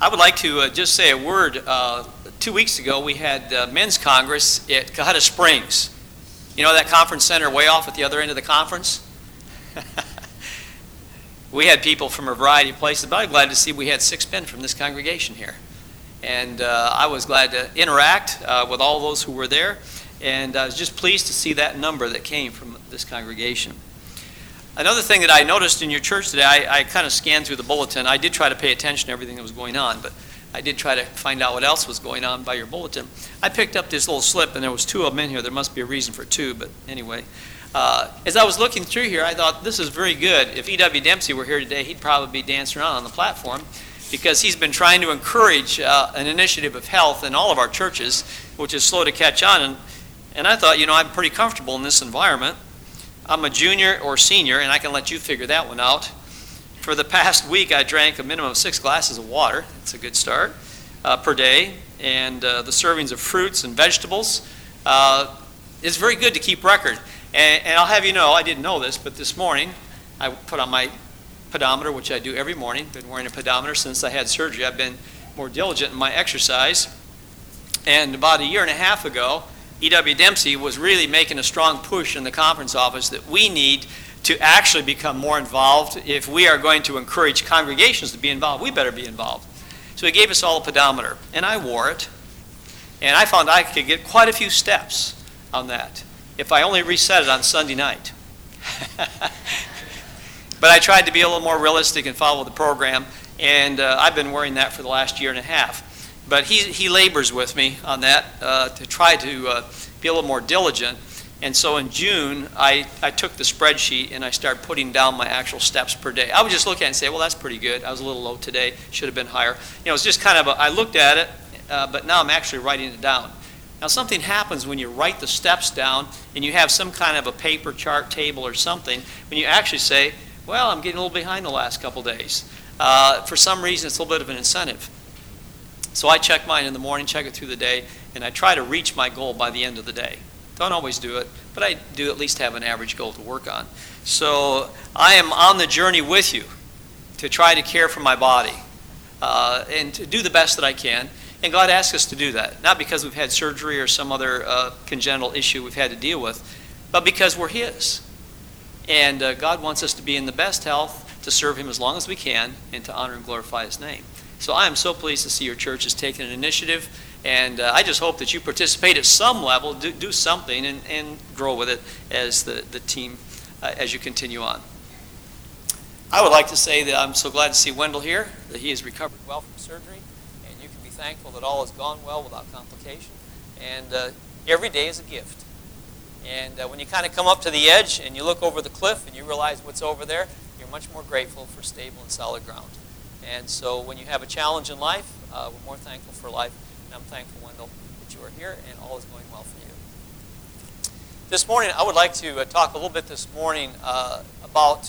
I would like to just say a word. 2 weeks ago, we had Men's Congress at Cohutta Springs. You know that conference center way off at the other end of the conference? We had people from a variety of places, but I'm glad to see we had 6 men from this congregation here. And I was glad to interact with all those who were there, and I was just pleased to see that number that came from this congregation. Another thing that I noticed in your church today, I kind of scanned through the bulletin. I did try to pay attention to everything that was going on, but I did try to find out what else was going on by your bulletin. I picked up this little slip, and there was 2 of them in here. There must be a reason for 2, but anyway. As I was looking through here, I thought, this is very good. If E.W. Dempsey were here today, he'd probably be dancing around on the platform, because he's been trying to encourage an initiative of health in all of our churches, which is slow to catch on. And I thought, I'm pretty comfortable in this environment. I'm a junior or senior, and I can let you figure that one out. For the past week, I drank a minimum of 6 glasses of water. That's a good start per day. And the servings of fruits and vegetables. It's very good to keep record. And I'll have you know, I didn't know this, but this morning, I put on my pedometer, which I do every morning. Been wearing a pedometer since I had surgery. I've been more diligent in my exercise. And about 1.5 years ago, E.W. Dempsey was really making a strong push in the conference office that we need to actually become more involved. If we are going to encourage congregations to be involved, we better be involved. So he gave us all a pedometer, and I wore it. And I found I could get quite a few steps on that if I only reset it on Sunday night. But I tried to be a little more realistic and follow the program, and I've been wearing that for the last 1.5 years. But he labors with me on that to try to be a little more diligent. And so in June, I took the spreadsheet and I started putting down my actual steps per day. I would just look at it and say, well, that's pretty good. I was a little low today. Should have been higher. It's just kind of I looked at it, but now I'm actually writing it down. Now, something happens when you write the steps down and you have some kind of a paper chart table or something, when you actually say, well, I'm getting a little behind the last couple days. For some reason, it's a little bit of an incentive. So I check mine in the morning, check it through the day, and I try to reach my goal by the end of the day. Don't always do it, but I do at least have an average goal to work on. So I am on the journey with you to try to care for my body and to do the best that I can. And God asks us to do that, not because we've had surgery or some other congenital issue we've had to deal with, but because we're His. And God wants us to be in the best health to serve Him as long as we can and to honor and glorify His name. So I am so pleased to see your church has taken an initiative, and I just hope that you participate at some level, do something, and grow with it as the team as you continue on. I would like to say that I'm so glad to see Wendell here, that he has recovered well from surgery, and you can be thankful that all has gone well without complication. And every day is a gift. And when you kind of come up to the edge and you look over the cliff and you realize what's over there, you're much more grateful for stable and solid ground. And so when you have a challenge in life, we're more thankful for life. And I'm thankful, Wendell, that you are here and all is going well for you. This morning, I would like to talk a little bit this morning about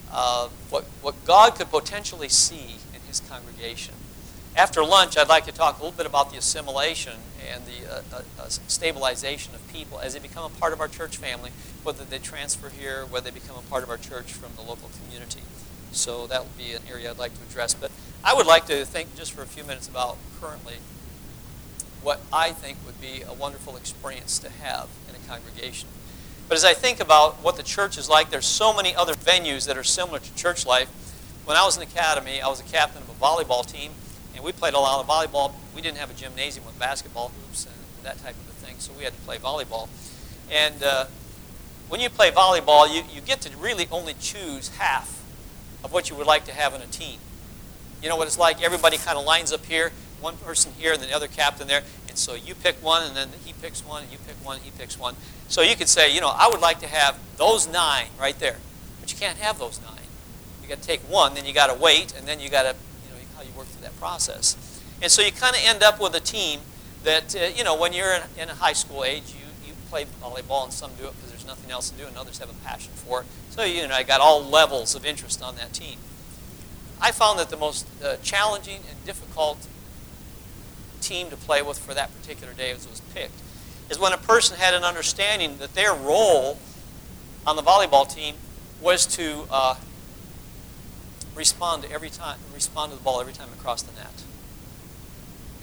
what God could potentially see in His congregation. After lunch, I'd like to talk a little bit about the assimilation and the stabilization of people as they become a part of our church family, whether they transfer here, whether they become a part of our church from the local community. So that would be an area I'd like to address. But I would like to think just for a few minutes about currently what I think would be a wonderful experience to have in a congregation. But as I think about what the church is like, there's so many other venues that are similar to church life. When I was in the academy, I was a captain of a volleyball team, and we played a lot of volleyball. We didn't have a gymnasium with basketball hoops and that type of a thing, so we had to play volleyball. And when you play volleyball, you get to really only choose half of what you would like to have in a team. You know what it's like? Everybody kind of lines up here, one person here, and then the other captain there, and so you pick one, and then he picks one, and you pick one, and he picks one. So you could say, I would like to have those 9 right there, but you can't have those 9. You got to take one, then you got to wait, and then you got to, how you work through that process. And so you kind of end up with a team that, when you're in a high school age, you play volleyball, and some do it because there's nothing else to do, and others have a passion for it. So, I got all levels of interest on that team. I found that the most challenging and difficult team to play with for that particular day as it was picked is when a person had an understanding that their role on the volleyball team was to respond to the ball every time it crossed the net.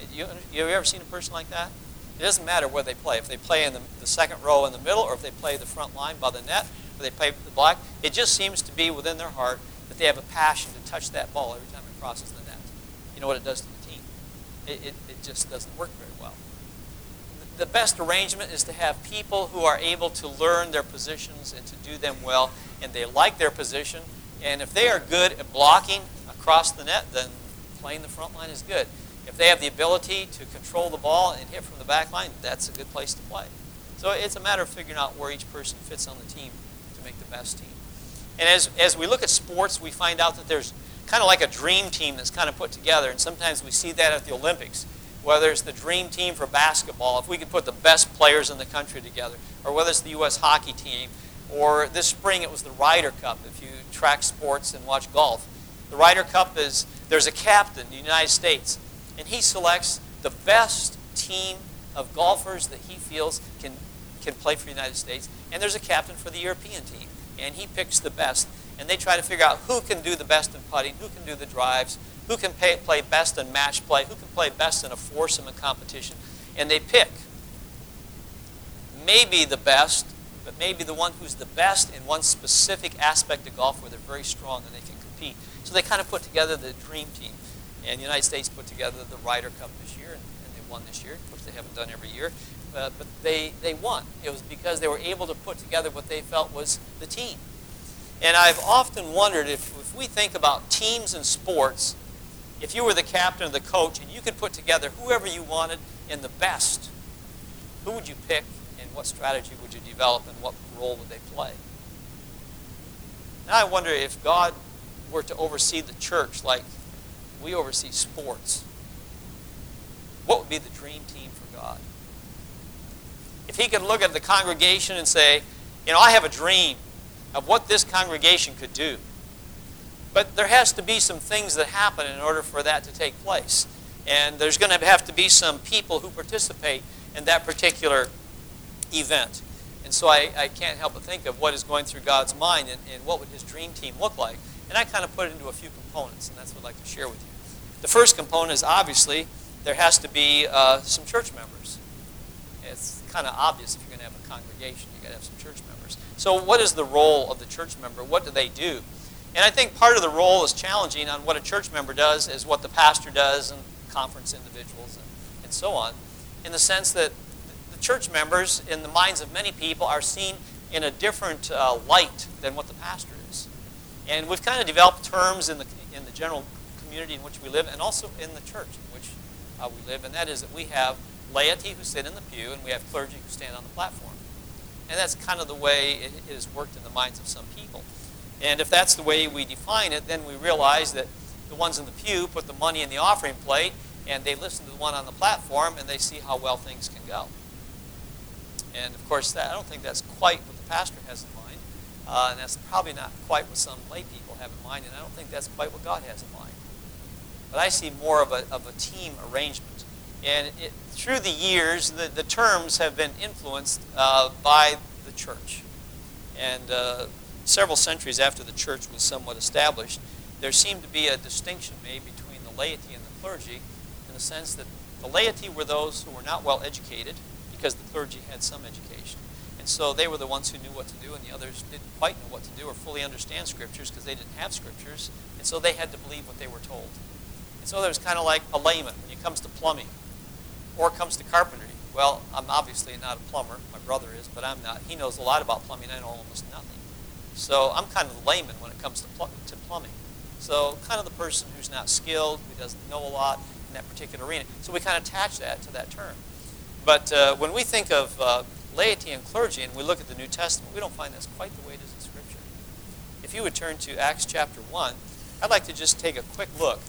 You ever seen a person like that? It doesn't matter where they play. If they play in the second row in the middle, or if they play the front line by the net, or they play the black, it just seems to be within their heart that they have a passion to touch that ball every time it crosses the net. You know what it does to the team? It just doesn't work very well. The best arrangement is to have people who are able to learn their positions and to do them well, and they like their position. And if they are good at blocking across the net, then playing the front line is good. If they have the ability to control the ball and hit from the back line, that's a good place to play. So it's a matter of figuring out where each person fits on the team to make the best team. And as we look at sports, we find out that there's kind of like a dream team that's kind of put together. And sometimes we see that at the Olympics, whether it's the dream team for basketball, if we could put the best players in the country together, or whether it's the U.S. hockey team, or this spring it was the Ryder Cup, if you track sports and watch golf. The Ryder Cup is, there's a captain in the United States, and he selects the best team of golfers that he feels can play for the United States, and there's a captain for the European team, and he picks the best. And they try to figure out who can do the best in putting, who can do the drives, who can play best in match play, who can play best in a foursome in competition. And they pick maybe the best, but maybe the one who's the best in one specific aspect of golf where they're very strong and they can compete. So they kind of put together the dream team. And the United States put together the Ryder Cup this year, and they won this year, which they haven't done every year. But they won. It was because they were able to put together what they felt was the team. And I've often wondered if we think about teams in sports, if you were the captain or the coach and you could put together whoever you wanted in the best, who would you pick and what strategy would you develop and what role would they play? Now I wonder if God were to oversee the church like we oversee sports, what would be the dream team for God? If he could look at the congregation and say, I have a dream of what this congregation could do. But there has to be some things that happen in order for that to take place. And there's going to have to be some people who participate in that particular event. And so I can't help but think of what is going through God's mind and what would his dream team look like. And I kind of put it into a few components, and that's what I'd like to share with you. The first component is obviously there has to be some church members. It's kind of obvious if you're going to have a congregation, you've got to have some church members. So what is the role of the church member? What do they do? And I think part of the role is challenging on what a church member does is what the pastor does and conference individuals and so on, in the sense that the church members, in the minds of many people, are seen in a different light than what the pastor is. And we've kind of developed terms in the general community in which we live and also in the church in which we live, and that is that we have laity who sit in the pew and we have clergy who stand on the platform. And that's kind of the way it has worked in the minds of some people. And if that's the way we define it, then we realize that the ones in the pew put the money in the offering plate, and they listen to the one on the platform, and they see how well things can go. And of course, I don't think that's quite what the pastor has in mind, and that's probably not quite what some lay people have in mind, and I don't think that's quite what God has in mind. But I see more of a team arrangement. And through the years, the terms have been influenced by the church. And several centuries after the church was somewhat established, there seemed to be a distinction made between the laity and the clergy in the sense that the laity were those who were not well educated because the clergy had some education. And so they were the ones who knew what to do, and the others didn't quite know what to do or fully understand scriptures because they didn't have scriptures. And so they had to believe what they were told. And so there was kind of like a layman when it comes to plumbing or it comes to carpentry. Well, I'm obviously not a plumber. My brother is, but I'm not. He knows a lot about plumbing. I know almost nothing. So I'm kind of the layman when it comes to plumbing. So kind of the person who's not skilled, who doesn't know a lot in that particular arena. So we kind of attach that to that term. But when we think of laity and clergy and we look at the New Testament, we don't find that's quite the way it is in Scripture. If you would turn to Acts chapter 1, I'd like to just take a quick look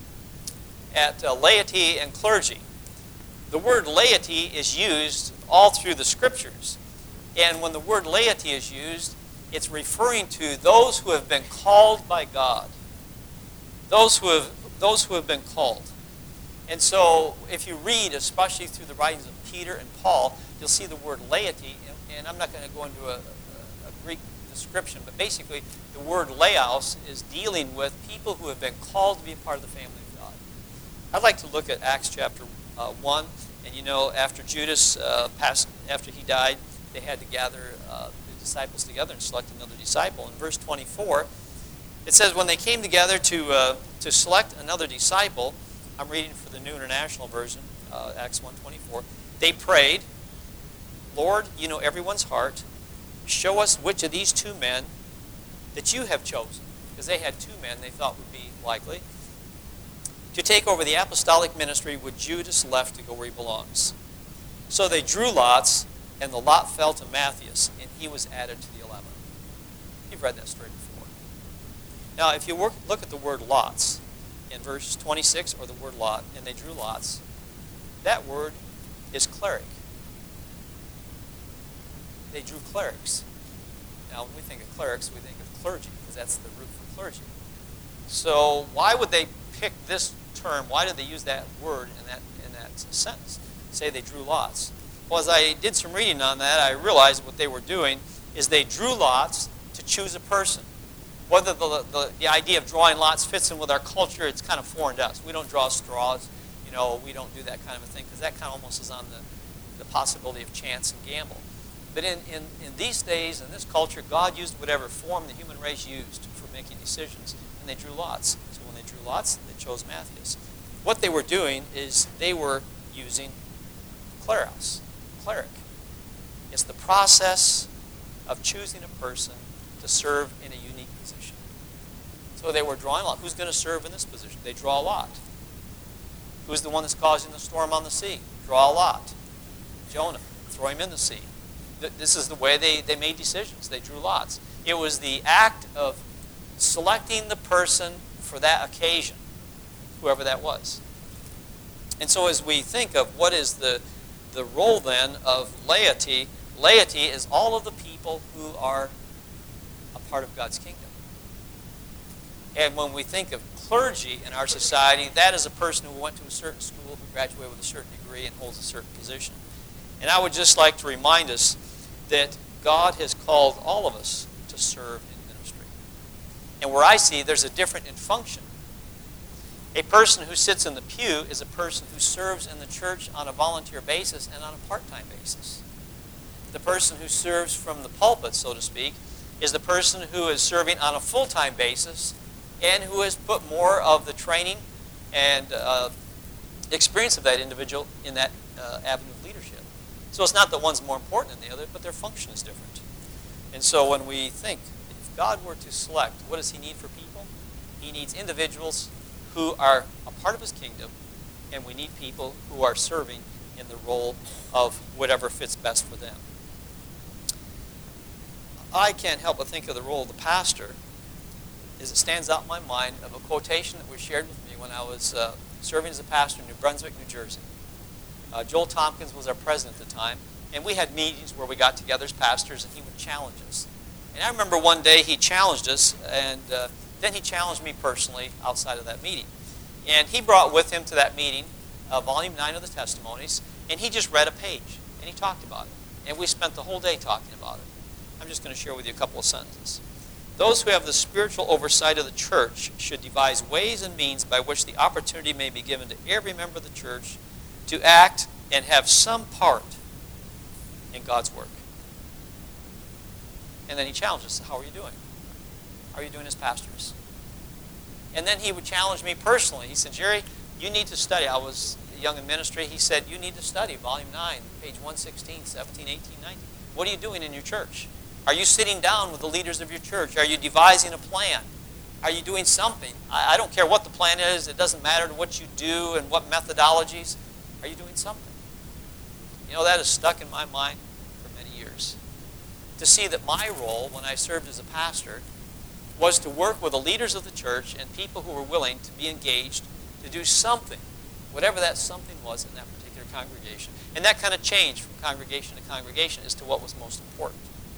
at laity and clergy. The word laity is used all through the Scriptures. And when the word laity is used, it's referring to those who have been called by God. Those who have been called. And so if you read, especially through the writings of Peter and Paul, you'll see the word laity. And I'm not going to go into a Greek description, but basically the word laos is dealing with people who have been called to be a part of the family of God. I'd like to look at Acts chapter 1. And you know, after Judas after he died, they had to gather the disciples together and select another disciple. In verse 24, it says, when they came together to select another disciple, I'm reading for the New International Version, Acts 1:24, they prayed, Lord, you know everyone's heart. Show us which of these two men that you have chosen. Because they had two men they thought would be likely to take over the apostolic ministry with Judas left to go where he belongs. So they drew lots, and the lot fell to Matthias, and he was added to the 11. You've read that story before. Now, if you look at the word lots in verse 26, or the word lot, and they drew lots, that word is cleric. They drew clerics. Now, when we think of clerics, we think of clergy, because that's the root for clergy. So why would they pick this term? Why did they use that word in that sentence? Say they drew lots. Well, as I did some reading on that, I realized what they were doing is they drew lots to choose a person. Whether the idea of drawing lots fits in with our culture, it's kind of foreign to us. We don't draw straws. We don't do that kind of a thing, because that kind of almost is on the possibility of chance and gamble. But in these days, in this culture, God used whatever form the human race used for making decisions, and they drew lots. So when they drew lots, they chose Matthias. What they were doing is they were using kleros, cleric. It's the process of choosing a person to serve in a unique position. So they were drawing a lot. Who's going to serve in this position? They draw a lot. Who's the one that's causing the storm on the sea? Draw a lot. Jonah. Throw him in the sea. This is the way they made decisions. They drew lots. It was the act of selecting the person for that occasion, whoever that was. And so as we think of what is the role then of laity, laity is all of the people who are a part of God's kingdom. And when we think of clergy in our society, that is a person who went to a certain school, who graduated with a certain degree and holds a certain position. And I would just like to remind us that God has called all of us to serve in ministry. And where I see there's a difference in function. A person who sits in the pew is a person who serves in the church on a volunteer basis and on a part-time basis. The person who serves from the pulpit, so to speak, is the person who is serving on a full-time basis and who has put more of the training and experience of that individual in that avenue of leadership. So it's not that one's more important than the other, but their function is different. And so when we think, if God were to select, what does he need for people? He needs individuals who are a part of his kingdom, and we need people who are serving in the role of whatever fits best for them. I can't help but think of the role of the pastor as it stands out in my mind of a quotation that was shared with me when I was serving as a pastor in New Brunswick, New Jersey. Joel Tompkins was our president at the time, and we had meetings where we got together as pastors, and he would challenge us. And I remember one day he challenged us, and then he challenged me personally outside of that meeting. And he brought with him to that meeting volume 9 of the testimonies, and he just read a page, and he talked about it. And we spent the whole day talking about it. I'm just going to share with you a couple of sentences. Those who have the spiritual oversight of the church should devise ways and means by which the opportunity may be given to every member of the church to act and have some part in God's work. And then he challenged us, how are you doing? How are you doing as pastors? And then he would challenge me personally. He said, Jerry, you need to study. I was young in ministry. He said, you need to study volume 9, page 116, 17, 18, 19. What are you doing in your church? Are you sitting down with the leaders of your church? Are you devising a plan? Are you doing something? I don't care what the plan is. It doesn't matter what you do and what methodologies. Are you doing something? You know, that has stuck in my mind for many years. To see that my role when I served as a pastor was to work with the leaders of the church and people who were willing to be engaged to do something, whatever that something was in that particular congregation. And that kind of changed from congregation to congregation as to what was most important.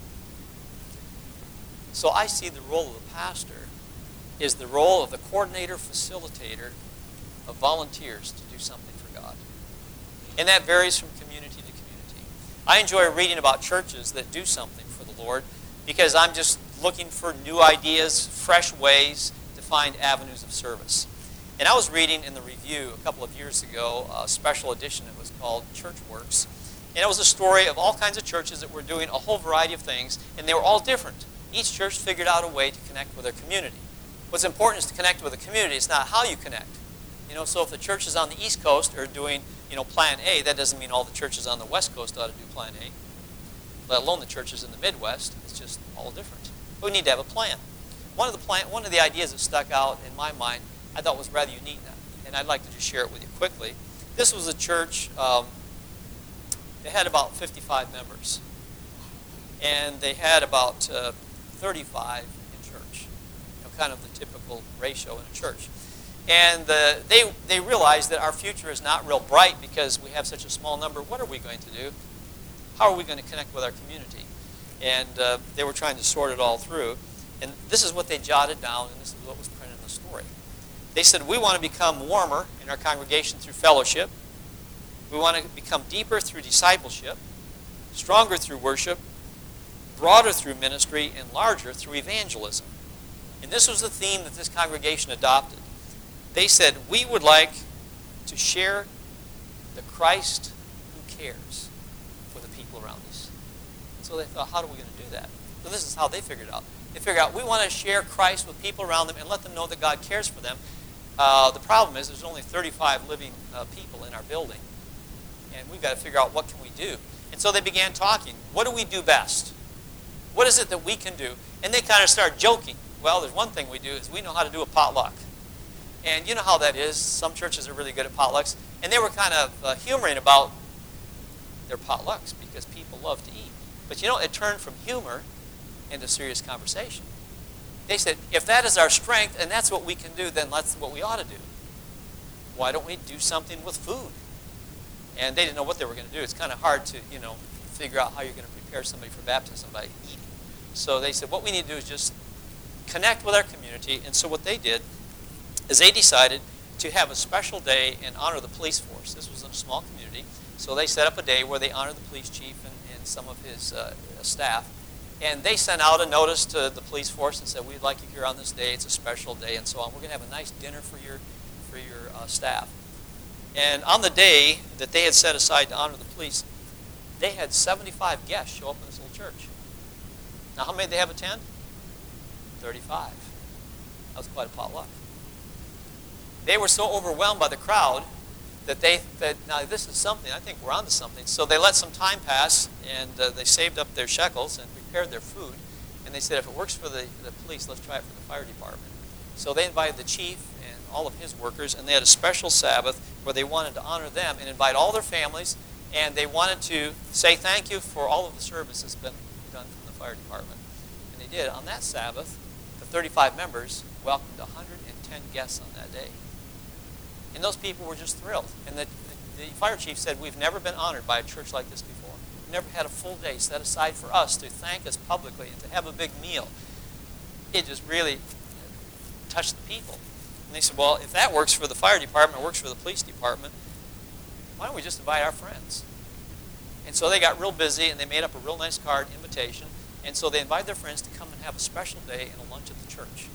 So I see the role of the pastor is the role of the coordinator, facilitator of volunteers to do something for God. And that varies from community to community. I enjoy reading about churches that do something for the Lord because I'm just looking for new ideas, fresh ways to find avenues of service. And I was reading in the review a couple of years ago, a special edition. It was called Church Works. And it was a story of all kinds of churches that were doing a whole variety of things, and they were all different. Each church figured out a way to connect with their community. What's important is to connect with the community. It's not how you connect. So if the churches on the East Coast are doing, Plan A, that doesn't mean all the churches on the West Coast ought to do Plan A, let alone the churches in the Midwest. It's just all different. But we need to have a plan. One of the ideas that stuck out in my mind, I thought was rather unique, and I'd like to just share it with you quickly. This was a church, they had about 55 members, and they had about 35 in church, kind of the typical ratio in a church. And they realized that our future is not real bright because we have such a small number. What are we going to do? How are we going to connect with our community? And they were trying to sort it all through. And this is what they jotted down, and this is what was printed in the story. They said, we want to become warmer in our congregation through fellowship. We want to become deeper through discipleship, stronger through worship, broader through ministry, and larger through evangelism. And this was the theme that this congregation adopted. They said, we would like to share the Christ who cares with the people around us. So they thought, how are we going to do that? So this is how they figured it out. They figured out, we want to share Christ with people around them and let them know that God cares for them. The problem is there's only 35 living people in our building. And we've got to figure out what can we do. And so they began talking. What do we do best? What is it that we can do? And they kind of started joking. Well, there's one thing we do is we know how to do a potluck. And you know how that is. Some churches are really good at potlucks. And they were kind of humoring about their potlucks because people love to eat. But it turned from humor into serious conversation. They said, if that is our strength and that's what we can do, then that's what we ought to do. Why don't we do something with food? And they didn't know what they were going to do. It's kind of hard to, figure out how you're going to prepare somebody for baptism by eating. So they said, what we need to do is just connect with our community. And so what they did is they decided to have a special day and honor the police force. This was in a small community. So they set up a day where they honored the police chief and some of his staff. And they sent out a notice to the police force and said, we'd like you here on this day. It's a special day and so on. We're going to have a nice dinner for your staff. And on the day that they had set aside to honor the police, they had 75 guests show up in this little church. Now, how many did they have attend? 35. That was quite a potluck. They were so overwhelmed by the crowd that they said, now this is something, I think we're onto something. So they let some time pass, and they saved up their shekels and prepared their food. And they said, if it works for the police, let's try it for the fire department. So they invited the chief and all of his workers, and they had a special Sabbath where they wanted to honor them and invite all their families, and they wanted to say thank you for all of the service that's been done from the fire department. And they did. On that Sabbath, the 35 members welcomed 110 guests on that day. And those people were just thrilled. And the fire chief said, we've never been honored by a church like this before. We've never had a full day set aside for us to thank us publicly and to have a big meal. It just really touched the people. And they said, well, if that works for the fire department, it works for the police department, why don't we just invite our friends? And so they got real busy, and they made up a real nice card invitation. And so they invited their friends to come and have a special day and a lunch at the church.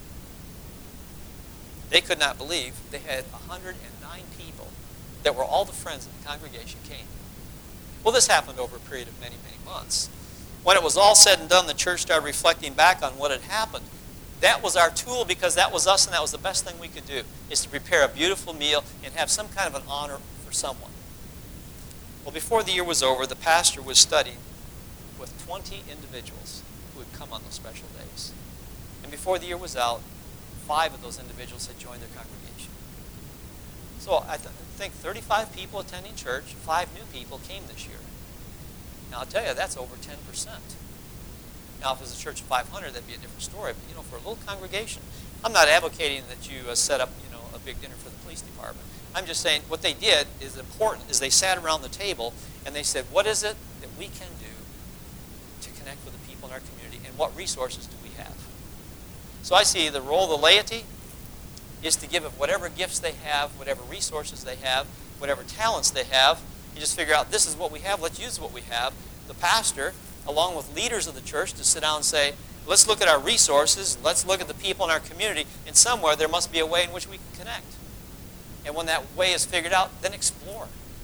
They could not believe they had 109 people that were all the friends of the congregation came. Well, this happened over a period of many, many months. When it was all said and done, the church started reflecting back on what had happened. That was our tool because that was us, and that was the best thing we could do, is to prepare a beautiful meal and have some kind of an honor for someone. Well, before the year was over, the pastor was studying with 20 individuals who had come on those special days. And before the year was out, 5 of those individuals had joined their congregation. So I think 35 people attending church, 5 new people came this year. Now I'll tell you, that's over 10%. Now if it was a church of 500, that'd be a different story. But for a little congregation, I'm not advocating that you set up a big dinner for the police department. I'm just saying what they did is important, is they sat around the table and they said, what is it that we can do to connect with the people in our community, and what resources do we have? So I see the role of the laity is to give of whatever gifts they have, whatever resources they have, whatever talents they have. You just figure out, this is what we have, let's use what we have. The pastor, along with leaders of the church, to sit down and say, let's look at our resources, let's look at the people in our community, and somewhere there must be a way in which we can connect. And when that way is figured out, then explore.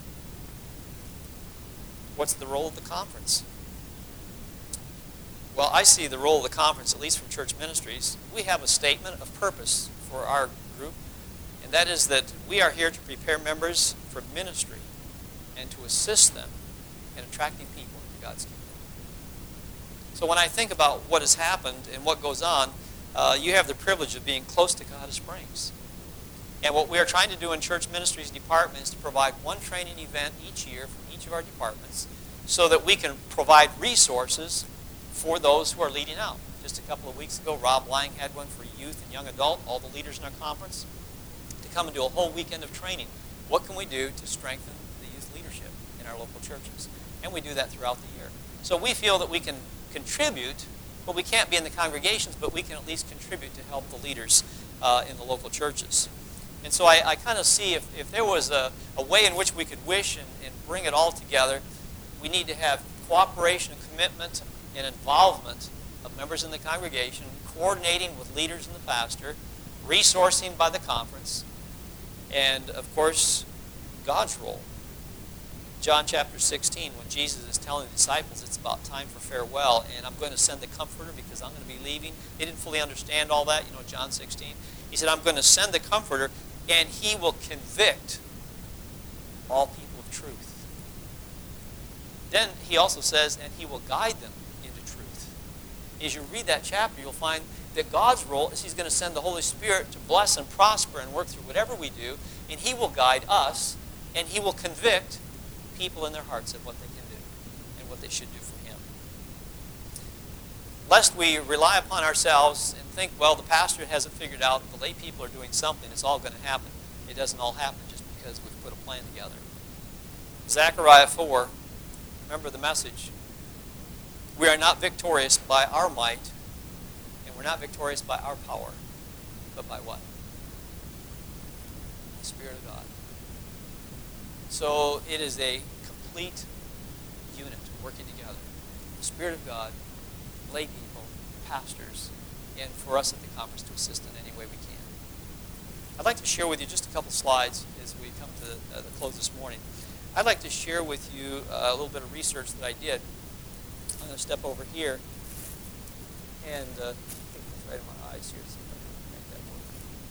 What's the role of the conference? Well, I see the role of the conference, at least from church ministries. We have a statement of purpose for our group, and that is that we are here to prepare members for ministry and to assist them in attracting people into God's kingdom. So when I think about what has happened and what goes on, you have the privilege of being close to Colorado Springs. And what we are trying to do in church ministries department is to provide one training event each year from each of our departments so that we can provide resources for those who are leading out. Just a couple of weeks ago, Rob Lang had one for youth and young adult, all the leaders in our conference, to come and do a whole weekend of training. What can we do to strengthen the youth leadership in our local churches? And we do that throughout the year. So we feel that we can contribute, but we can't be in the congregations, but we can at least contribute to help the leaders in the local churches. And so I kind of see if there was a way in which we could wish and bring it all together, we need to have cooperation and commitment and involvement of members in the congregation, coordinating with leaders and the pastor, resourcing by the conference, and, of course, God's role. John chapter 16, when Jesus is telling the disciples it's about time for farewell, and I'm going to send the Comforter because I'm going to be leaving. They didn't fully understand all that, John 16. He said, I'm going to send the Comforter, and he will convict all people of truth. Then he also says, and he will guide them into truth. As you read that chapter, you'll find that God's role is he's going to send the Holy Spirit to bless and prosper and work through whatever we do, and he will guide us, and he will convict people in their hearts of what they can do and what they should do for him. Lest we rely upon ourselves and think, well, the pastor hasn't figured out, the lay people are doing something, it's all going to happen. It doesn't all happen just because we've put a plan together. Zechariah 4, remember the message. We are not victorious by our might, and we're not victorious by our power, but by what? The Spirit of God. So it is a complete unit working together. The Spirit of God, lay people, pastors, and for us at the conference to assist in any way we can. I'd like to share with you just a couple slides as we come to the close this morning. I'd like to share with you a little bit of research that I did. I'm going to step over here, and I think it's right in my eyes here. See if I can make that work.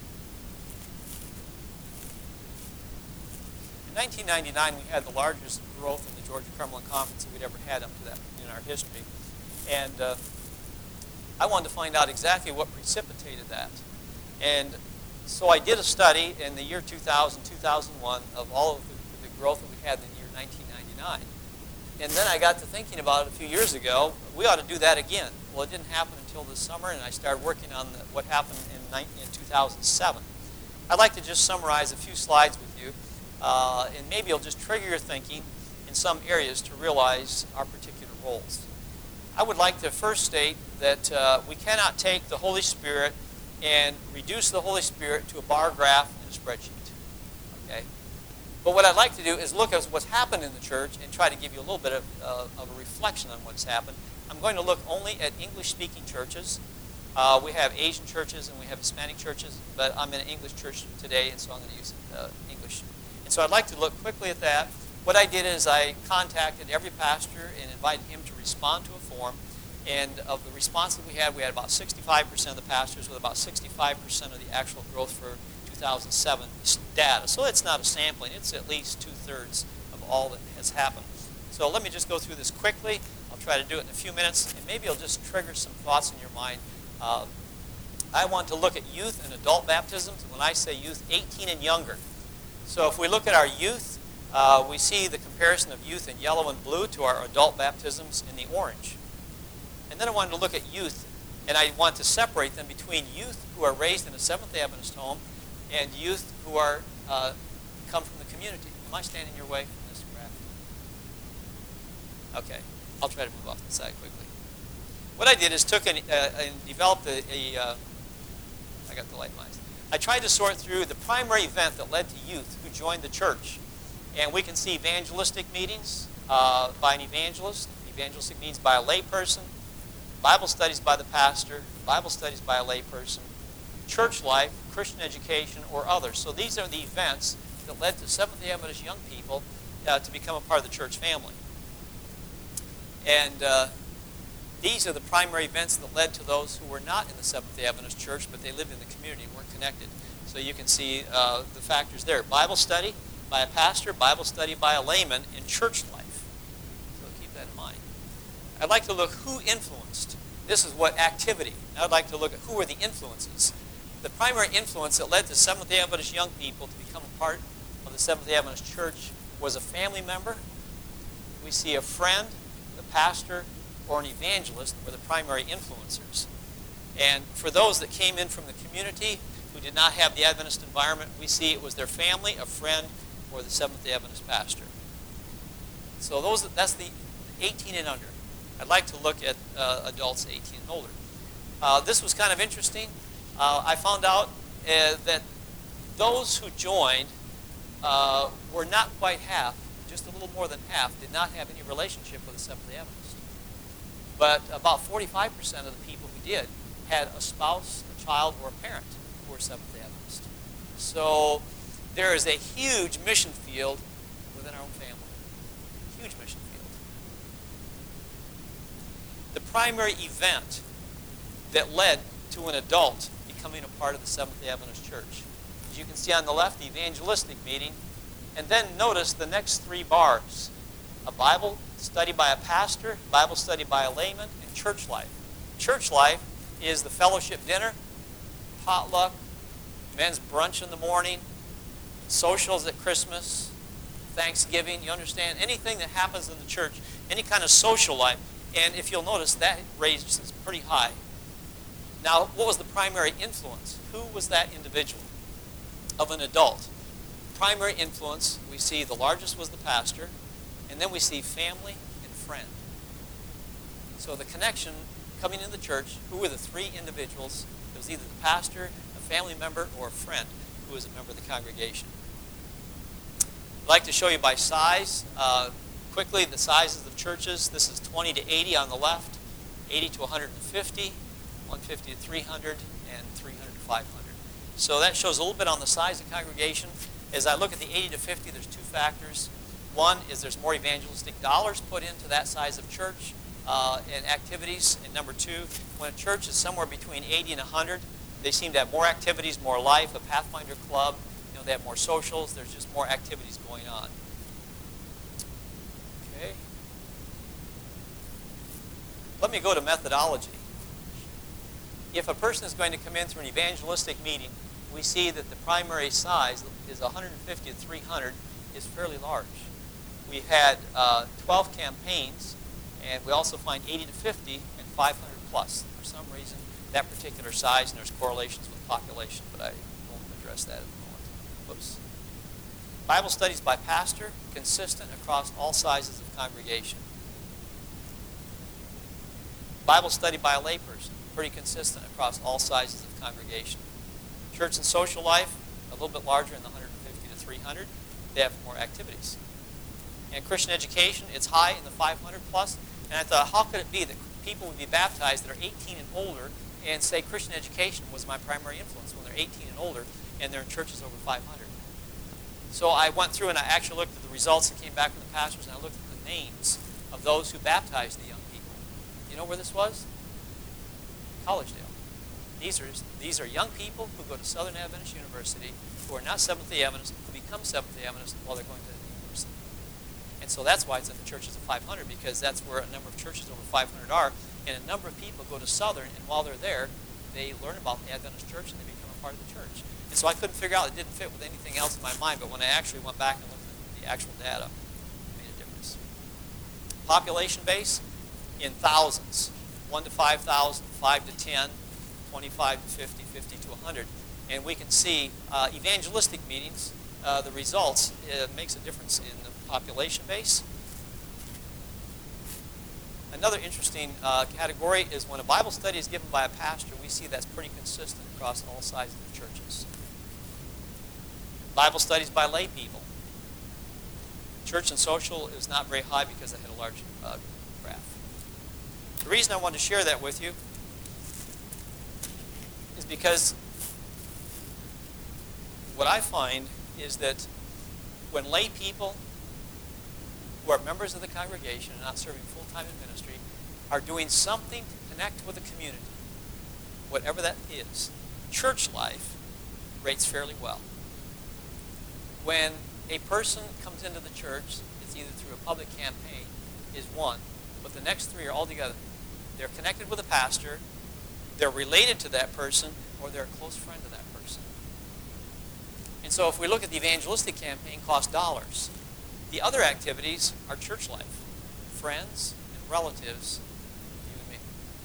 In 1999, we had the largest growth in the Georgia Cumberland Conference that we'd ever had up to that point in our history. And I wanted to find out exactly what precipitated that. And so I did a study in the year 2000, 2001 of all of the growth that we had in the year 1999. And then I got to thinking about it a few years ago. We ought to do that again. Well, it didn't happen until this summer, and I started working on what happened in 2007. I'd like to just summarize a few slides with you, and maybe it'll just trigger your thinking in some areas to realize our particular roles. I would like to first state that we cannot take the Holy Spirit and reduce the Holy Spirit to a bar graph and a spreadsheet. Okay? But what I'd like to do is look at what's happened in the church and try to give you a little bit of a reflection on what's happened. I'm going to look only at English-speaking churches. We have Asian churches and we have Hispanic churches, but I'm in an English church today, and so I'm going to use English. And so I'd like to look quickly at that. What I did is I contacted every pastor and invited him to respond to a form. And of the response that we had about 65% of the pastors with about 65% of the actual growth for 2007 data. So it's not a sampling. It's at least 2/3 of all that has happened. So let me just go through this quickly. I'll try to do it in a few minutes, and maybe it'll just trigger some thoughts in your mind. I want to look at youth and adult baptisms. And when I say youth, 18 and younger. So if we look at our youth, we see the comparison of youth in yellow and blue to our adult baptisms in the orange. And then I wanted to look at youth, and I want to separate them between youth who are raised in a Seventh-day Adventist home and youth who are come from the community. Am I standing in your way from this graph? Okay, I'll try to move off the side quickly. What I did is took and developed I got the light lines. I tried to sort through the primary event that led to youth who joined the church. And we can see evangelistic meetings by an evangelist. Evangelistic meetings by a layperson. Bible studies by the pastor. Bible studies by a layperson. Church life, Christian education, or others. So these are the events that led to Seventh-day Adventist young people to become a part of the church family. And these are the primary events that led to those who were not in the Seventh-day Adventist church, but they lived in the community and weren't connected. So you can see the factors there. Bible study by a pastor, Bible study by a layman, and church life. So keep that in mind. I'd like to look who influenced. This is what activity. Now I'd like to look at who were the influences. The primary influence that led to Seventh-day Adventist young people to become a part of the Seventh-day Adventist church was a family member. We see a friend, the pastor, or an evangelist were the primary influencers. And for those that came in from the community who did not have the Adventist environment, we see it was their family, a friend, or the Seventh-day Adventist pastor. So that's the 18 and under. I'd like to look at adults 18 and older. This was kind of interesting. I found out that those who joined were not quite half, just a little more than half, did not have any relationship with the Seventh-day Adventist. But about 45% of the people who did had a spouse, a child, or a parent who were Seventh-day Adventist. So there is a huge mission field within our own family. Huge mission field. The primary event that led to an adult becoming a part of the Seventh-day Adventist Church. As you can see on the left, the evangelistic meeting. And then notice the next three bars. A Bible study by a pastor, Bible study by a layman, and church life. Church life is the fellowship dinner, potluck, men's brunch in the morning, socials at Christmas, Thanksgiving. You understand? Anything that happens in the church, any kind of social life. And if you'll notice, that raises pretty high. Now, what was the primary influence? Who was that individual of an adult? Primary influence, we see the largest was the pastor, and then we see family and friend. So the connection coming into the church, who were the three individuals? It was either the pastor, a family member, or a friend who was a member of the congregation. I'd like to show you by size. Quickly, the sizes of churches. This is 20 to 80 on the left, 80 to 150, 150 to 300, and 300 to 500. So that shows a little bit on the size of the congregation. As I look at the 80 to 50, there's two factors. One is there's more evangelistic dollars put into that size of church and activities. And number two, when a church is somewhere between 80 and 100, they seem to have more activities, more life, a Pathfinder club. They have more socials. There's just more activities going on. Okay. Let me go to methodology. If a person is going to come in through an evangelistic meeting, we see that the primary size is 150 to 300 is fairly large. We had 12 campaigns, and we also find 80 to 50 and 500 plus. For some reason, that particular size, and there's correlations with population, but I won't address that at the moment. Whoops. Bible studies by pastor, consistent across all sizes of congregation. Bible study by a layperson, pretty consistent across all sizes of congregation. Church and social life, a little bit larger in the 150 to 300. They have more activities. And Christian education, it's high in the 500 plus. And I thought, how could it be that people would be baptized that are 18 and older and say Christian education was my primary influence when they're 18 and older and they're in churches over 500? So I went through and I actually looked at the results that came back from the pastors, and I looked at the names of those who baptized the young people. You know where this was? Collegedale. These are young people who go to Southern Adventist University who are not Seventh-day Adventists, who become Seventh-day Adventists while they're going to the university. And so that's why it's in the churches of 500, because that's where a number of churches over 500 are, and a number of people go to Southern, and while they're there, they learn about the Adventist church and they become a part of the church. And so I couldn't figure out, it didn't fit with anything else in my mind, but when I actually went back and looked at the actual data, it made a difference. Population base, in thousands. 1 to 5,000, 5 to 10, 25 to 50, 50 to 100. And we can see evangelistic meetings, the results, it makes a difference in the population base. Another interesting category is when a Bible study is given by a pastor, we see that's pretty consistent across all sizes of churches. Bible studies by lay people. Church and social is not very high because I had a large graph. The reason I wanted to share that with you is because what I find is that when lay people who are members of the congregation and not serving full-time in ministry are doing something to connect with the community, whatever that is, church life rates fairly well. When a person comes into the church, it's either through a public campaign, is one, but the next three are all together. They're connected with a pastor, they're related to that person, or they're a close friend to that person. And so if we look at the evangelistic campaign, costs dollars. The other activities are church life, friends and relatives, you and me.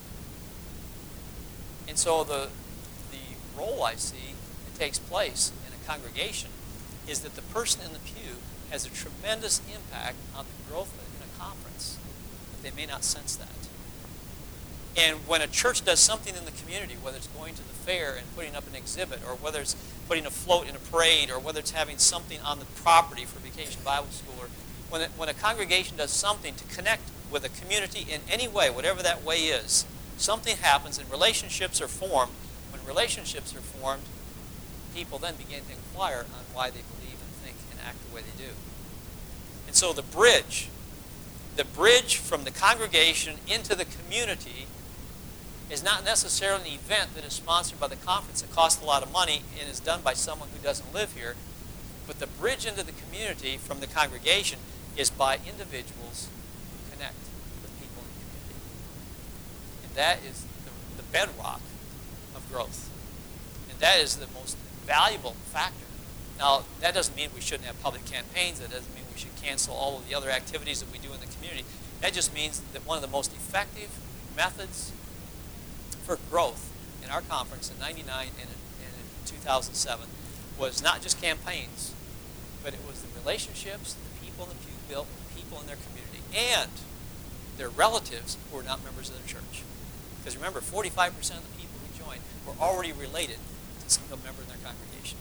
And so the role I see that takes place in a congregation is that the person in the pew has a tremendous impact on the growth in a conference. But they may not sense that. And when a church does something in the community, whether it's going to the fair and putting up an exhibit, or whether it's putting a float in a parade, or whether it's having something on the property for Vacation Bible School, or when a congregation does something to connect with a community in any way, whatever that way is, something happens and relationships are formed. When relationships are formed, people then begin to inquire on why they believe and think and act the way they do. And so the bridge from the congregation into the community is not necessarily an event that is sponsored by the conference that costs a lot of money and is done by someone who doesn't live here. But the bridge into the community from the congregation is by individuals who connect with people in the community. And that is the bedrock of growth. And that is the most valuable factor. Now, that doesn't mean we shouldn't have public campaigns. That doesn't mean we should cancel all of the other activities that we do in the community. That just means that one of the most effective methods for growth in our conference in 99 and in 2007 was not just campaigns, but it was the relationships the people in the pew built with people in their community and their relatives who were not members of their church. Because remember, 45% of the people who joined were already related to some member in their congregation.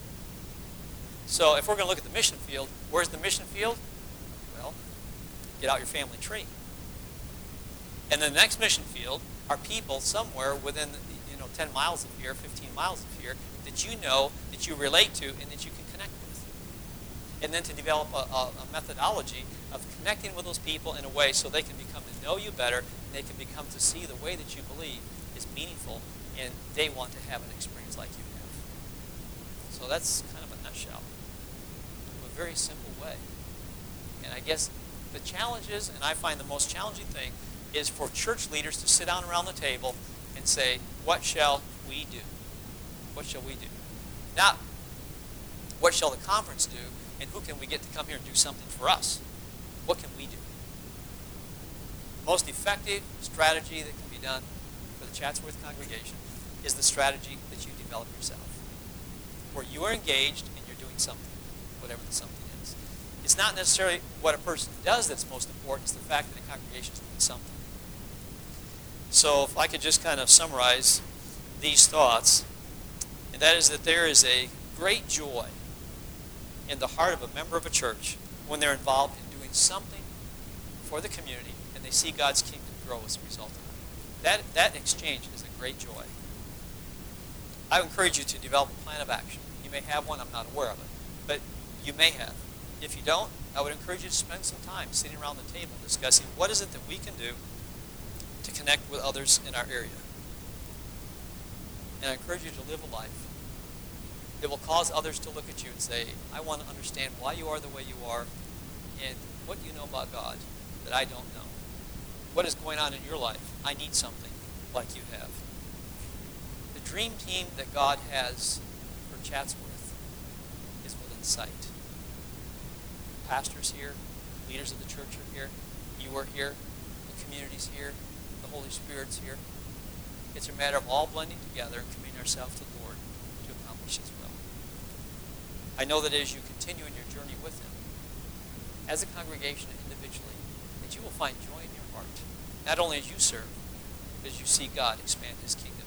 So if we're going to look at the mission field, where's the mission field? Well, get out your family tree. And the next mission field are people somewhere within 10 miles of here, 15 miles of here, that you know, that you relate to, and that you can connect with. And then to develop a methodology of connecting with those people in a way so they can become to know you better, and they can become to see the way that you believe is meaningful, and they want to have an experience like you have. So that's kind of a nutshell. A very simple way. And I guess the challenge is, and I find the most challenging thing, is for church leaders to sit down around the table and say, what shall we do? What shall we do? Not, what shall the conference do, and who can we get to come here and do something for us? What can we do? The most effective strategy that can be done for the Chatsworth congregation is the strategy that you develop yourself, where you are engaged and you're doing something, whatever the something is. It's not necessarily what a person does that's most important, it's the fact that a congregation is doing something. So if I could just kind of summarize these thoughts, and that is that there is a great joy in the heart of a member of a church when they're involved in doing something for the community and they see God's kingdom grow as a result of it. That exchange is a great joy. I encourage you to develop a plan of action. You may have one, I'm not aware of it, but you may have. If you don't, I would encourage you to spend some time sitting around the table discussing what is it that we can do to connect with others in our area. And I encourage you to live a life that will cause others to look at you and say, I want to understand why you are the way you are and what you know about God that I don't know. What is going on in your life? I need something like you have. The dream team that God has for Chatsworth is within sight. Pastors here, leaders of the church are here, you are here, the community's here, the Holy Spirit's here. It's a matter of all blending together and committing ourselves to the Lord to accomplish His will. I know that as you continue in your journey with Him, as a congregation and individually, that you will find joy in your heart, not only as you serve, but as you see God expand His kingdom